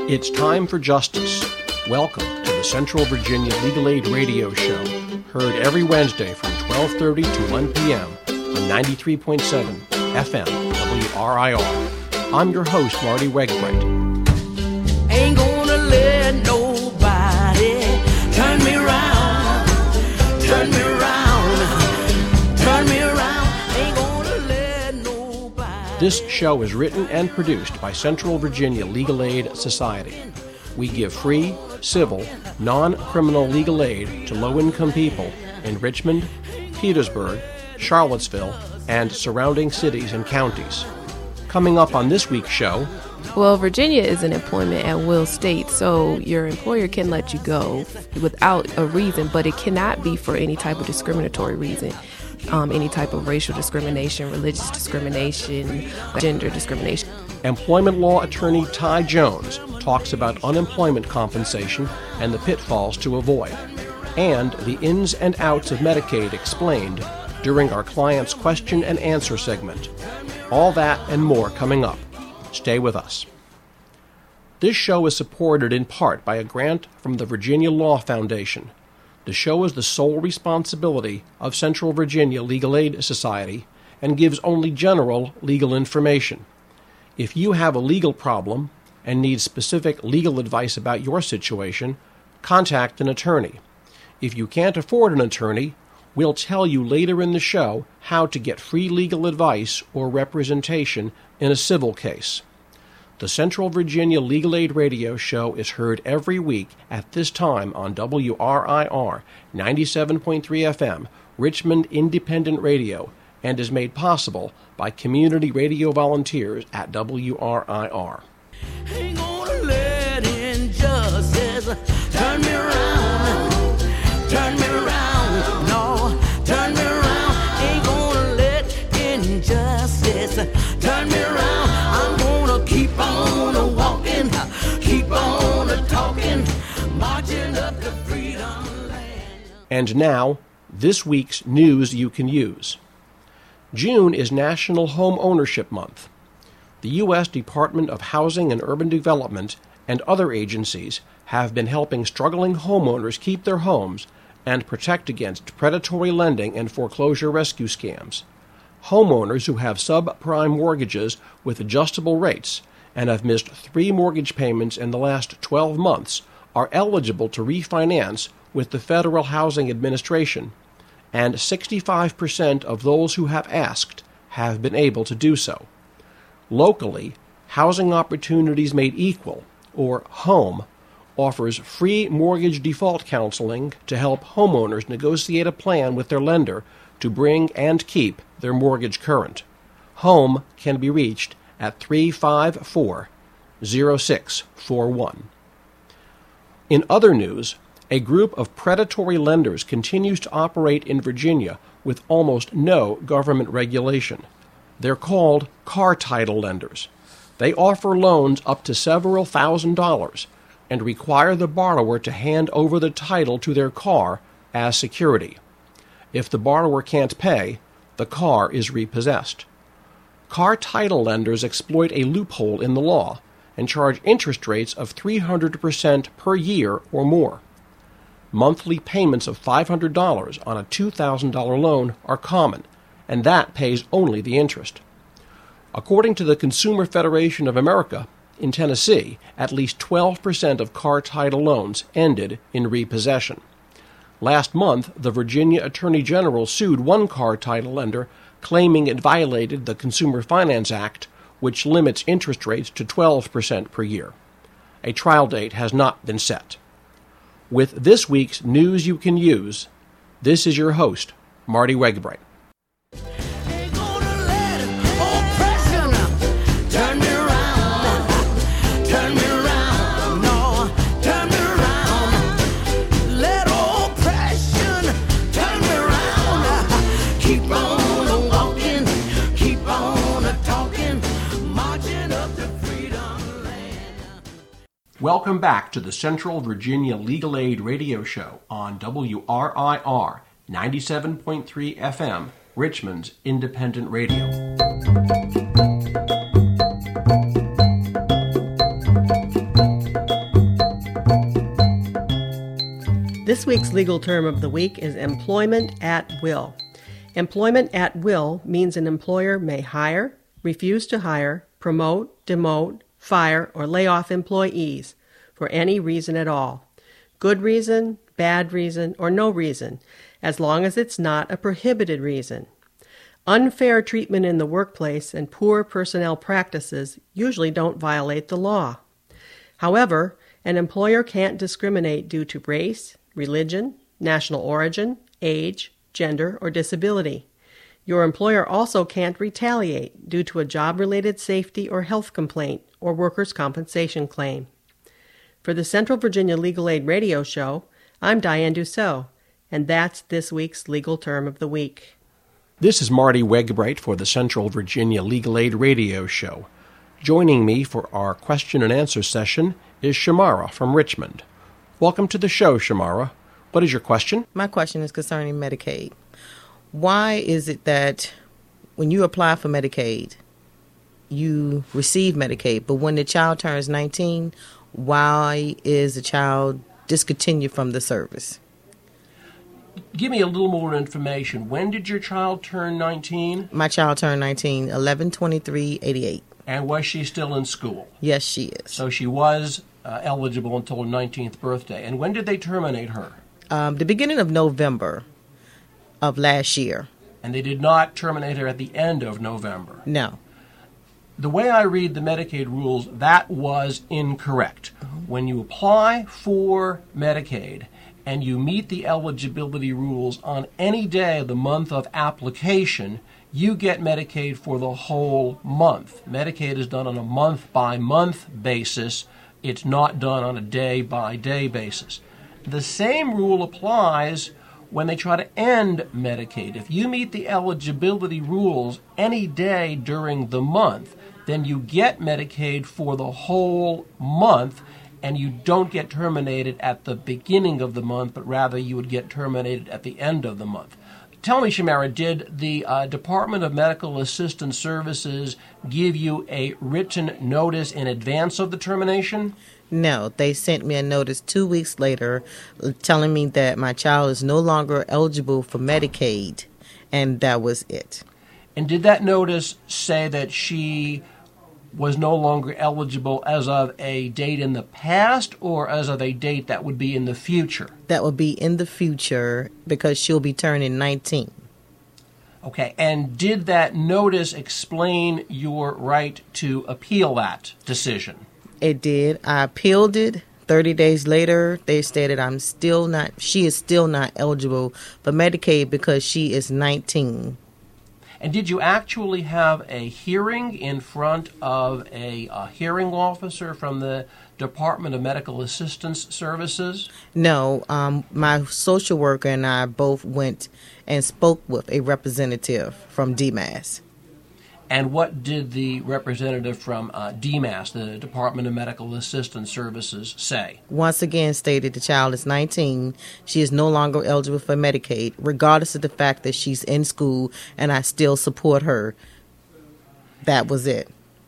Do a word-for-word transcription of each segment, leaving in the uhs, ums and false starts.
It's time for justice. Welcome to the Central Virginia Legal Aid Radio Show, heard every Wednesday from twelve thirty to one p.m. on ninety-three point seven F M W R I R. I'm your host, Marty Wegbright. Ain't gonna let nobody turn me around, turn me around, turn me around. Ain't gonna let nobody. This show is written and produced by Central Virginia Legal Aid Society. We give free, civil, non-criminal legal aid to low-income people in Richmond, Petersburg, Charlottesville, and surrounding cities and counties. Coming up on this week's show... Well, Virginia is an employment at will state, so your employer can let you go without a reason, but it cannot be for any type of discriminatory reason. Um, any type of racial discrimination, religious discrimination, gender discrimination. Employment law attorney Ty Jones talks about unemployment compensation and the pitfalls to avoid, and the ins and outs of Medicaid explained during our client's question and answer segment. All that and more coming up. Stay with us. This show is supported in part by a grant from the Virginia Law Foundation. The show is the sole responsibility of Central Virginia Legal Aid Society and gives only general legal information. If you have a legal problem and need specific legal advice about your situation, contact an attorney. If you can't afford an attorney, we'll tell you later in the show how to get free legal advice or representation in a civil case. The Central Virginia Legal Aid Radio Show is heard every week at this time on W R I R ninety-seven point three F M, Richmond Independent Radio, and is made possible by community radio volunteers at W R I R. Ain't gonna let injustice turn me around, turn me around, no, turn me around. Ain't gonna let injustice turn me around. I'm gonna keep on walking, keep on talking, marching up to freedom land. And now, this week's news you can use. June is National Home Ownership Month. The U S Department of Housing and Urban Development and other agencies have been helping struggling homeowners keep their homes and protect against predatory lending and foreclosure rescue scams. Homeowners who have subprime mortgages with adjustable rates and have missed three mortgage payments in the last twelve months are eligible to refinance with the Federal Housing Administration, and sixty-five percent of those who have asked have been able to do so. Locally, Housing Opportunities Made Equal, or HOME, offers free mortgage default counseling to help homeowners negotiate a plan with their lender to bring and keep their mortgage current. HOME can be reached at three five four, zero six four one. In other news, a group of predatory lenders continues to operate in Virginia with almost no government regulation. They're called car title lenders. They offer loans up to several thousand dollars and require the borrower to hand over the title to their car as security. If the borrower can't pay, the car is repossessed. Car title lenders exploit a loophole in the law and charge interest rates of three hundred percent per year or more. Monthly payments of five hundred dollars on a two thousand dollars loan are common, and that pays only the interest. According to the Consumer Federation of America, in Tennessee, at least twelve percent of car title loans ended in repossession. Last month, the Virginia Attorney General sued one car title lender, claiming it violated the Consumer Finance Act, which limits interest rates to twelve percent per year. A trial date has not been set. With this week's News You Can Use, this is your host, Marty Wegbright. Ain't gonna let oppression turn me around, turn me around, no, turn me around. Let oppression turn me around. Keep on walking, keep on talking, marching up to freedom land. Welcome back to the Central Virginia Legal Aid Radio Show on W R I R ninety-seven point three F M, Richmond's Independent Radio. week's legal term of the week is employment at will. Employment at will means an employer may hire, refuse to hire, promote, demote, fire, or lay off employees for any reason at all. Good reason, bad reason, or no reason, as long as it's not a prohibited reason. Unfair treatment in the workplace and poor personnel practices usually don't violate the law. However, an employer can't discriminate due to race, religion, national origin, age, gender, or disability. Your employer also can't retaliate due to a job-related safety or health complaint or workers' compensation claim. For the Central Virginia Legal Aid Radio Show, I'm Diane Dussault, and that's this week's Legal Term of the Week. This is Marty Wegbright for the Central Virginia Legal Aid Radio Show. Joining me for our question and answer session is Shamara from Richmond. Welcome to the show, Shamara. What is your question? My question is concerning Medicaid. Why is it that when you apply for Medicaid, you receive Medicaid, but when the child turns nineteen, why is the child discontinued from the service? Give me a little more information. When did your child turn nineteen? My child turned nineteen, eleven twenty-three eighty-eight. And was she still in school? Yes, she is. So she was uh, eligible until her nineteenth birthday. And when did they terminate her? Um, the beginning of November of last year. And they did not terminate her at the end of November? No. The way I read the Medicaid rules, that was incorrect. Mm-hmm. When you apply for Medicaid and you meet the eligibility rules on any day of the month of application, you get Medicaid for the whole month. Medicaid is done on a month-by-month basis. It's not done on a day-by-day basis. The same rule applies when they try to end Medicaid. If you meet the eligibility rules any day during the month, then you get Medicaid for the whole month, and you don't get terminated at the beginning of the month, but rather you would get terminated at the end of the month. Tell me, Shamara, did the uh, Department of Medical Assistance Services give you a written notice in advance of the termination? No, they sent me a notice two weeks later telling me that my child is no longer eligible for Medicaid, and that was it. And did that notice say that she was no longer eligible as of a date in the past or as of a date that would be in the future? That would be in the future because she'll be turning nineteen. Okay, and did that notice explain your right to appeal that decision? It did. I appealed it. thirty days later, they stated I'm still not, she is still not eligible for Medicaid because she is nineteen. And did you actually have a hearing in front of a, a hearing officer from the Department of Medical Assistance Services? No, um, my social worker and I both went and spoke with a representative from D M A S. And what did the representative from uh, D M A S, the Department of Medical Assistance Services, say? Once again stated the child is nineteen. She is no longer eligible for Medicaid, regardless of the fact that she's in school, and I still support her. That was it.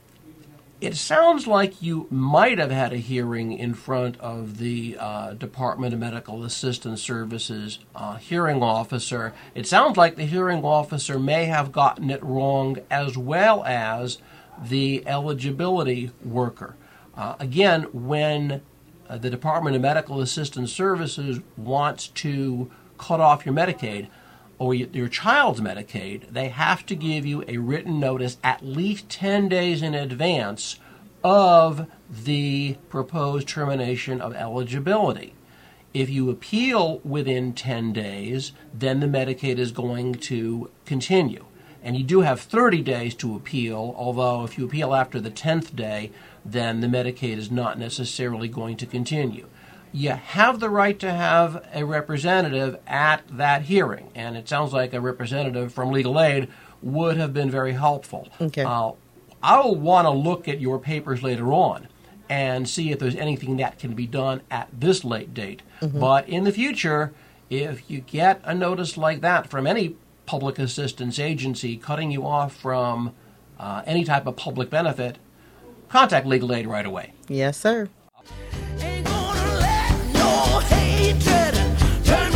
It sounds like you might have had a hearing in front of the uh, Department of Medical Assistance Services uh, hearing officer. It sounds like the hearing officer may have gotten it wrong, as well as the eligibility worker. Uh, again, when uh, the Department of Medical Assistance Services wants to cut off your Medicaid, or your child's Medicaid, they have to give you a written notice at least ten days in advance of the proposed termination of eligibility. If you appeal within ten days, then the Medicaid is going to continue. And you do have thirty days to appeal, although if you appeal after the tenth day, then the Medicaid is not necessarily going to continue. You have the right to have a representative at that hearing, and it sounds like a representative from Legal Aid would have been very helpful. Okay. Uh, I'll want to look at your papers later on and see if there's anything that can be done at this late date. Mm-hmm. But in the future, if you get a notice like that from any public assistance agency cutting you off from uh, any type of public benefit, contact Legal Aid right away. Yes, sir. Ain't gonna let no hatred turn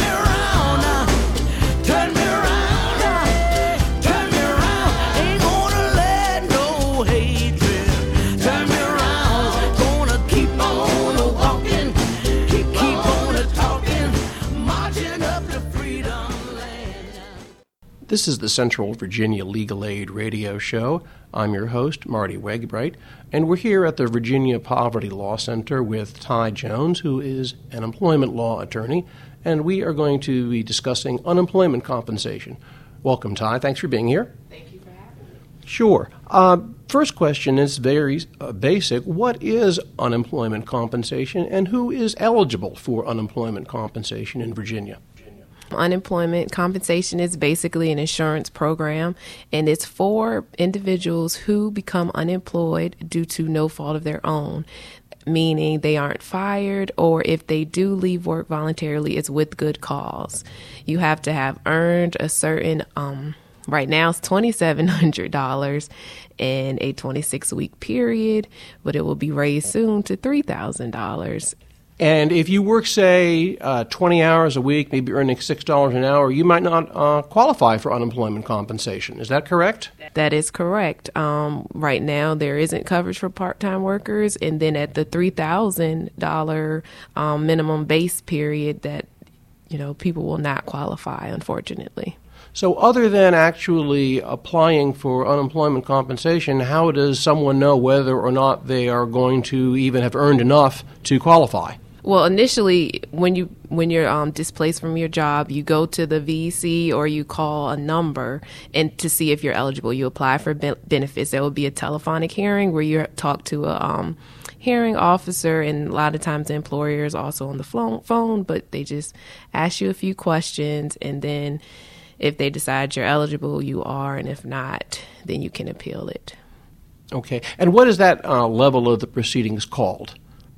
This is the Central Virginia Legal Aid Radio Show. I'm your host, Marty Wegbright, and we're here at the Virginia Poverty Law Center with Ty Jones, who is an employment law attorney, and we are going to be discussing unemployment compensation. Welcome, Ty. Thanks for being here. Thank you for having me. Sure. Uh, first question is very uh, basic. What is unemployment compensation, and who is eligible for unemployment compensation in Virginia? Unemployment compensation is basically an insurance program, and it's for individuals who become unemployed due to no fault of their own, meaning they aren't fired, or if they do leave work voluntarily, it's with good cause. You have to have earned a certain, um, right now it's two thousand seven hundred dollars in a twenty-six week period, but it will be raised soon to three thousand dollars. And if you work, say, uh, twenty hours a week, maybe earning six dollars an hour, you might not uh, qualify for unemployment compensation. Is that correct? That is correct. Um, right now, there isn't coverage for part-time workers. And then at the three thousand dollars um, minimum base period, that, you know, people will not qualify, unfortunately. So other than actually applying for unemployment compensation, how does someone know whether or not they are going to even have earned enough to qualify? Well, initially, when you when you're um, displaced from your job, you go to the V E C or you call a number and to see if you're eligible. You apply for ben- benefits. There will be a telephonic hearing where you talk to a um, hearing officer, and a lot of times the employer is also on the phone, but they just ask you a few questions, and then if they decide you're eligible, you are, and if not, then you can appeal it. Okay. And what is that uh, level of the proceedings called?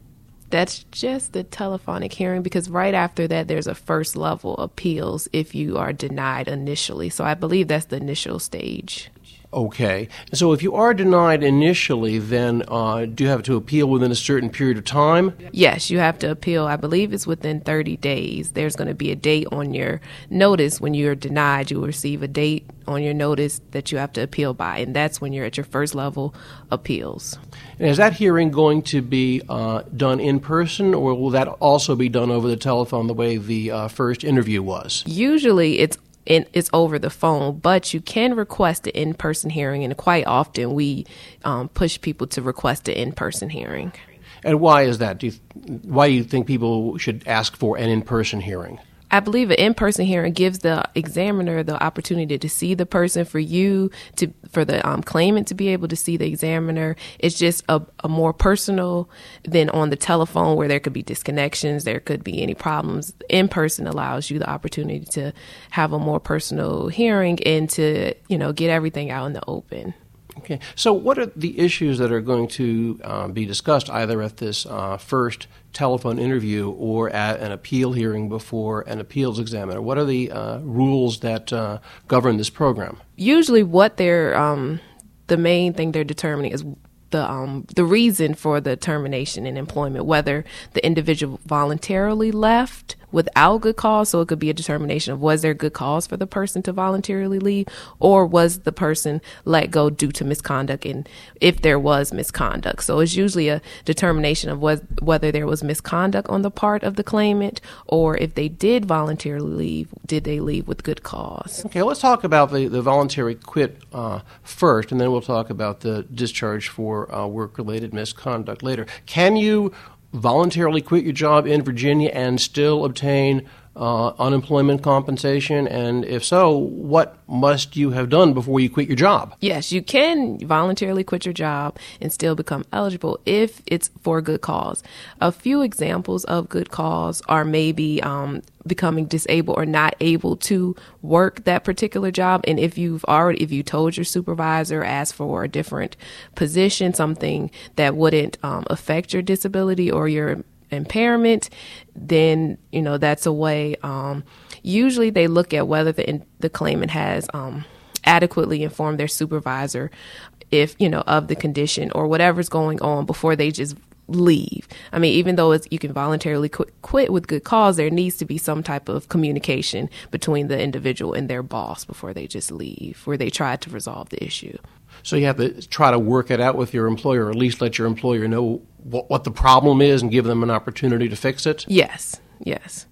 That's just the telephonic hearing, because right after that, there's a first level appeals if you are denied initially. So I believe that's the initial stage. Okay. So if you are denied initially, then uh, do you have to appeal within a certain period of time? Yes, you have to appeal. I believe it's within thirty days. There's going to be a date on your notice. When you're denied, you will receive a date on your notice that you have to appeal by, and that's when you're at your first level appeals. And is that hearing going to be uh, done in person, or will that also be done over the telephone the way the uh, first interview was? Usually it's in, it's over the phone, but you can request an in-person hearing, and quite often we um, push people to request an in-person hearing. And why is that? Do you, why do you think people should ask for an in-person hearing? I believe an in-person hearing gives the examiner the opportunity to see the person, for you to, for the um, claimant to be able to see the examiner. It's just a, a more personal than on the telephone, where there could be disconnections, there could be any problems. In-person allows you the opportunity to have a more personal hearing and to, you know, get everything out in the open. Okay. So what are the issues that are going to uh, be discussed either at this uh, first telephone interview or at an appeal hearing before an appeals examiner? What are the uh, rules that uh, govern this program? Usually what they're, um, the main thing they're determining is the um, the reason for the termination in employment, whether the individual voluntarily left without good cause. So it could be a determination of, was there good cause for the person to voluntarily leave, or was the person let go due to misconduct, and if there was misconduct. So it's usually a determination of was, whether there was misconduct on the part of the claimant, or if they did voluntarily leave, did they leave with good cause? Okay, let's talk about the, the voluntary quit uh, first, and then we'll talk about the discharge for uh, work-related misconduct later. Can you voluntarily quit your job in Virginia and still obtain uh, unemployment compensation? And if so, what must you have done before you quit your job? Yes, you can voluntarily quit your job and still become eligible if it's for a good cause. A few examples of good cause are maybe um, becoming disabled or not able to work that particular job. And if you've already, if you told your supervisor, asked for a different position, something that wouldn't um, affect your disability or your impairment, then, you know, that's a way. Um, usually they look at whether the, the claimant has um, adequately informed their supervisor if, you know, of the condition or whatever's going on before they just leave. I mean, even though it's, you can voluntarily quit, quit with good cause, there needs to be some type of communication between the individual and their boss before they just leave, where they try to resolve the issue. So you have to try to work it out with your employer, or at least let your employer know what, what the problem is and give them an opportunity to fix it? Yes, yes.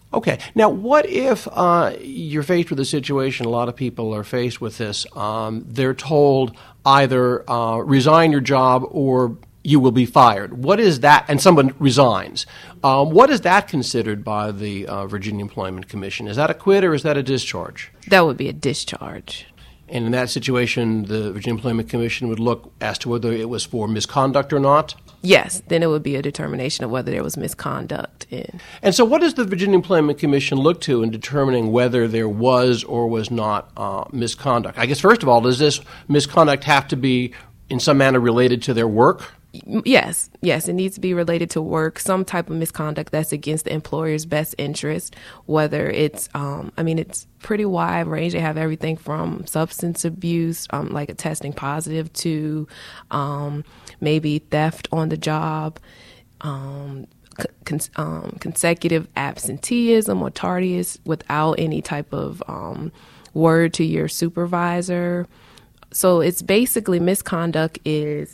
Okay. Now, what if uh, you're faced with a situation, a lot of people are faced with this, um, they're told either uh, resign your job or you will be fired. What is that? And someone resigns. Um, what is that considered by the uh, Virginia Employment Commission? Is that a quit or is that a discharge? That would be a discharge. And in that situation, the Virginia Employment Commission would look as to whether it was for misconduct or not? Yes, then it would be a determination of whether there was misconduct in. And so what does the Virginia Employment Commission look to in determining whether there was or was not uh, misconduct? I guess, first of all, does this misconduct have to be in some manner related to their work? Yes, yes, it needs to be related to work, some type of misconduct that's against the employer's best interest, whether it's, um, I mean, it's pretty wide range. They have everything from substance abuse, um, like a testing positive, to um, maybe theft on the job, um, con- um, consecutive absenteeism or tardiness without any type of um, word to your supervisor. So it's basically misconduct is...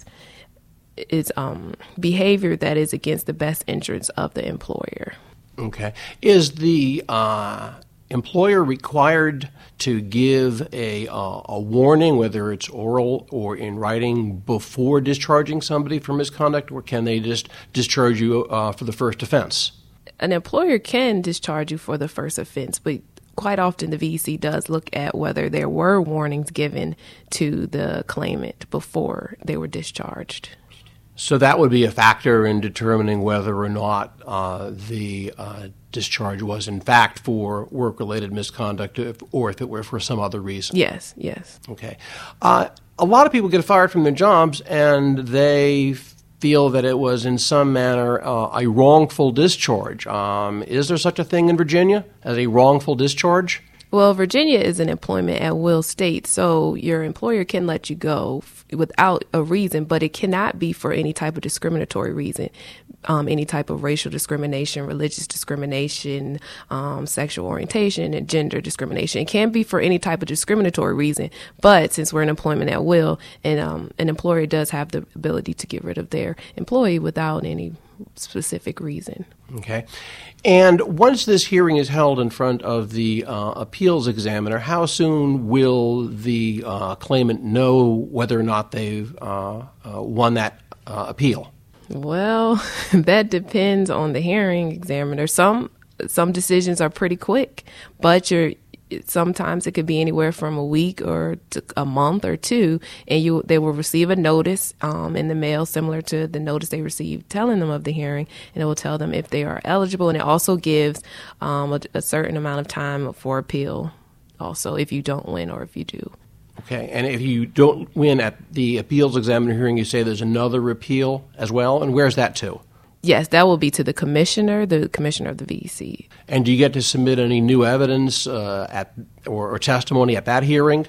is um, behavior that is against the best interests of the employer. Okay. Is the uh, employer required to give a, uh, a warning, whether it's oral or in writing, before discharging somebody for misconduct, or can they just discharge you uh, for the first offense? An employer can discharge you for the first offense, but quite often the V E C does look at whether there were warnings given to the claimant before they were discharged. So that would be a factor in determining whether or not uh, the uh, discharge was in fact for work-related misconduct, if, or if it were for some other reason. Yes, yes. Okay. Uh, a lot of people get fired from their jobs, and they feel that it was in some manner uh, a wrongful discharge. Um, is there such a thing in Virginia as a wrongful discharge? Well, Virginia is an employment at will state, so your employer can let you go f- without a reason, but it cannot be for any type of discriminatory reason, um, any type of racial discrimination, religious discrimination, um, sexual orientation, and gender discrimination. It can be for any type of discriminatory reason, but since we're an employment at will, and um, an employer does have the ability to get rid of their employee without any specific reason. Okay. And once this hearing is held in front of the uh, appeals examiner, how soon will the uh, claimant know whether or not they've uh, uh, won that uh, appeal? Well, that depends on the hearing examiner. Some some decisions are pretty quick, but you're sometimes it could be anywhere from a week or to a month or two, and you they will receive a notice um, in the mail similar to the notice they received telling them of the hearing, and it will tell them if they are eligible, and it also gives um, a, a certain amount of time for appeal also if you don't win or if you do. Okay, and if you don't win at the appeals examiner hearing, you say there's another appeal as well, and where's that to? Yes, that will be to the commissioner, the commissioner of the V E C. And do you get to submit any new evidence uh, at or, or testimony at that hearing?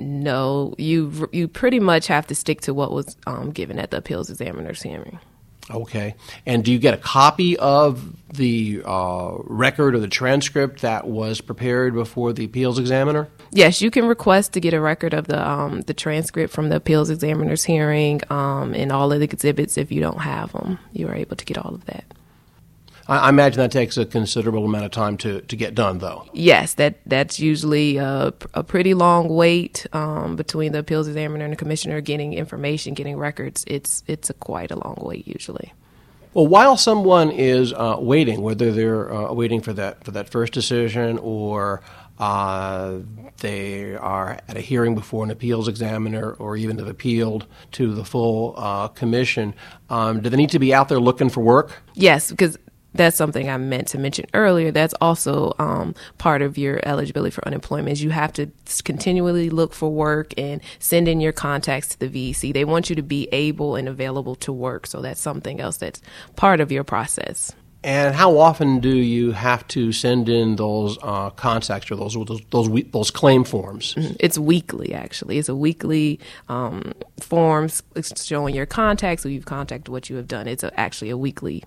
No, you you pretty much have to stick to what was um, given at the appeals examiner's hearing. Okay. And do you get a copy of the uh, record or the transcript that was prepared before the appeals examiner? Yes, you can request to get a record of the um, the transcript from the appeals examiner's hearing um, and all of the exhibits. If you don't have them, you are able to get all of that. I, I imagine that takes a considerable amount of time to, to get done, though. Yes, that that's usually a, a pretty long wait um, between the appeals examiner and the commissioner getting information, getting records. It's it's a quite a long wait usually. Well, while someone is uh, waiting, whether they're uh, waiting for that for that first decision or uh, they are at a hearing before an appeals examiner or even have appealed to the full uh, commission, um, do they need to be out there looking for work? Yes, because that's something I meant to mention earlier. That's also um, part of your eligibility for unemployment is you have to continually look for work and send in your contacts to the V E C. They want you to be able and available to work. So that's something else that's part of your process. And how often do you have to send in those uh, contacts or those those those, those claim forms? It's weekly, actually. It's a weekly um, forms showing your contacts, who you've contacted, what you have done. It's a, actually a weekly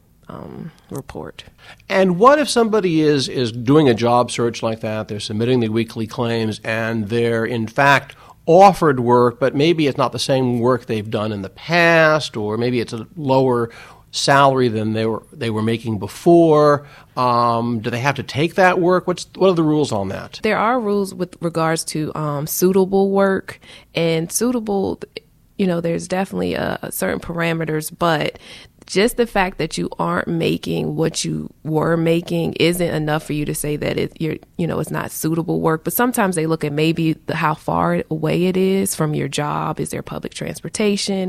Um, report. And what if somebody is is doing a job search like that, they're submitting the weekly claims, and they're in fact offered work, but maybe it's not the same work they've done in the past, or maybe it's a lower salary than they were they were making before? Um, do they have to take that work? What's what are the rules on that? There are rules with regards to um, suitable work and suitable. You know, there's definitely a, a certain parameters, but just the fact that you aren't making what you were making isn't enough for you to say that it, you're, you know, it's not suitable work. But sometimes they look at maybe the, how far away it is from your job. Is there public transportation?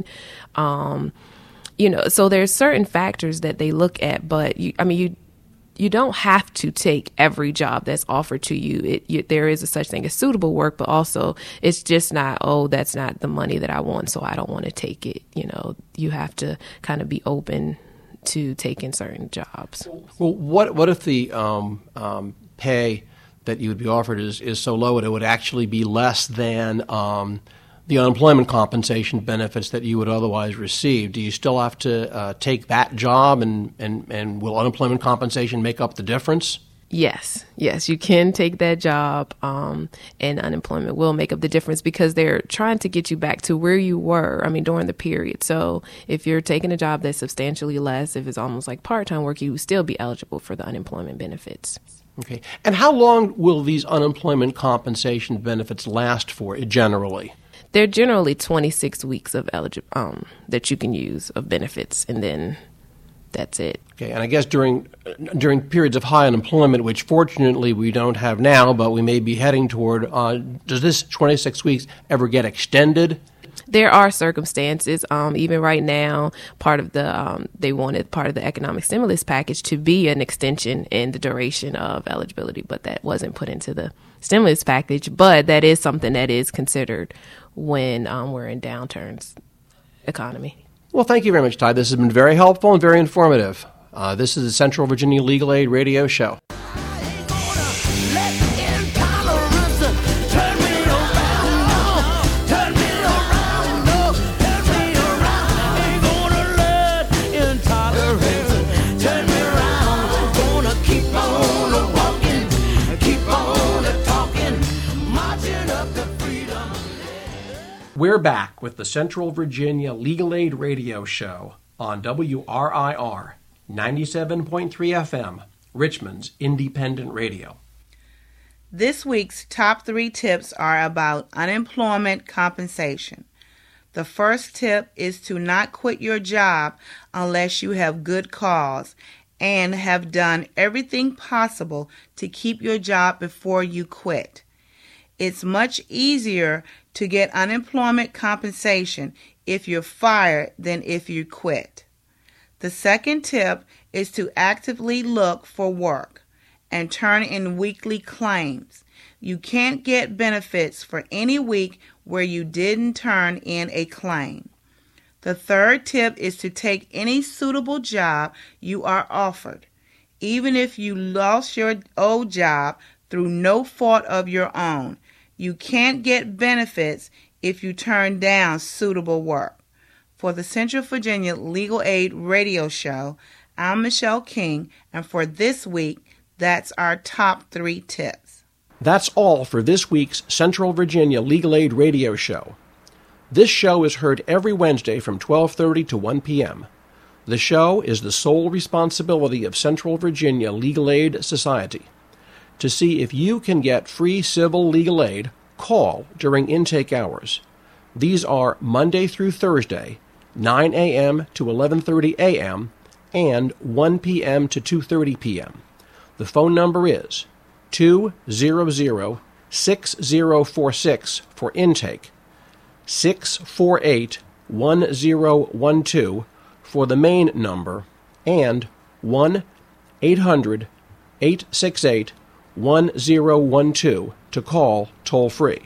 Um, you know, so there's certain factors that they look at. But you, I mean, you you don't have to take every job that's offered to you. It, you. There is a such thing as suitable work, but also it's just not, oh, that's not the money that I want, so I don't want to take it. You know, you have to kind of be open to taking certain jobs. Well, what what if the um, um, pay that you would be offered is, is so low that it would actually be less than um, the unemployment compensation benefits that you would otherwise receive? Do you still have to uh, take that job, and, and, and will unemployment compensation make up the difference? Yes, yes, you can take that job, um, and unemployment will make up the difference because they're trying to get you back to where you were, I mean, during the period. So if you're taking a job that's substantially less, if it's almost like part-time work, you would still be eligible for the unemployment benefits. Okay. And how long will these unemployment compensation benefits last for, generally? They're generally twenty-six weeks of eligi- um, that you can use of benefits, and then that's it. Okay, and I guess during during periods of high unemployment, which fortunately we don't have now, but we may be heading toward, uh, does this twenty-six weeks ever get extended? There are circumstances, um, even right now, part of the, um, they wanted part of the economic stimulus package to be an extension in the duration of eligibility, but that wasn't put into the stimulus package. But that is something that is considered when um, we're in downturns economy. Well, thank you very much, Ty. This has been very helpful and very informative. Uh, this is the Central Virginia Legal Aid Radio Show. We're back with the Central Virginia Legal Aid Radio Show on W R I R ninety-seven point three F M, Richmond's independent radio. This week's top three tips are about unemployment compensation. The first tip is to not quit your job unless you have good cause and have done everything possible to keep your job before you quit. It's much easier to get unemployment compensation if you're fired than if you quit. The second tip is to actively look for work and turn in weekly claims. You can't get benefits for any week where you didn't turn in a claim. The third tip is to take any suitable job you are offered, even if you lost your old job through no fault of your own. You can't get benefits if you turn down suitable work. For the Central Virginia Legal Aid Radio Show, I'm Michelle King, and for this week, that's our top three tips. That's all for this week's Central Virginia Legal Aid Radio Show. This show is heard every Wednesday from twelve thirty to one p.m. The show is the sole responsibility of Central Virginia Legal Aid Society. To see if you can get free civil legal aid, call during intake hours. These are Monday through Thursday, nine a.m. to eleven thirty a.m. and one p.m. to two thirty p.m. The phone number is two hundred, six zero four six for intake, six four eight, one zero one two for the main number, and one eight hundred, eight six eight, one zero one two to call toll-free.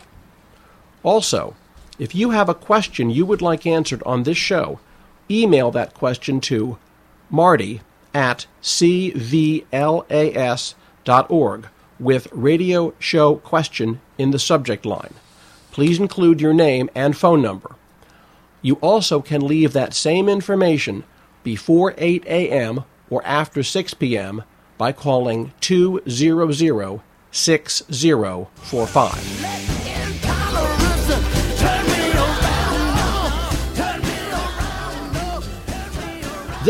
Also, if you have a question you would like answered on this show, email that question to Marty at c v l a s dot org with radio show question in the subject line. Please include your name and phone number. You also can leave that same information before eight a.m. or after six p.m. by calling two hundred, six zero four five.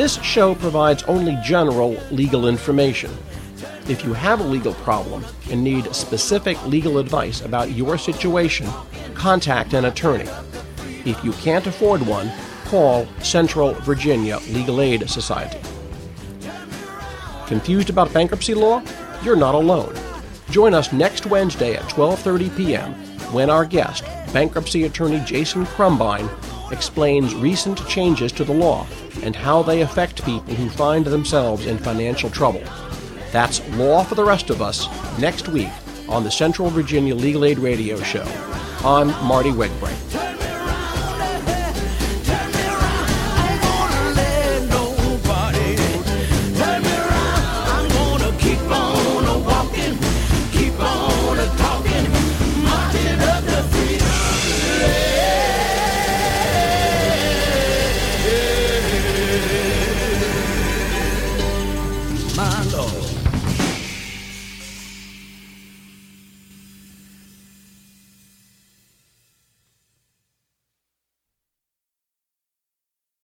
This show provides only general legal information. If you have a legal problem and need specific legal advice about your situation, contact an attorney. If you can't afford one, call Central Virginia Legal Aid Society. Confused about bankruptcy law? You're not alone. Join us next Wednesday at twelve thirty p.m. when our guest, bankruptcy attorney Jason Crumbine, explains recent changes to the law and how they affect people who find themselves in financial trouble. That's Law for the Rest of Us next week on the Central Virginia Legal Aid Radio Show. I'm Marty Wigbrey.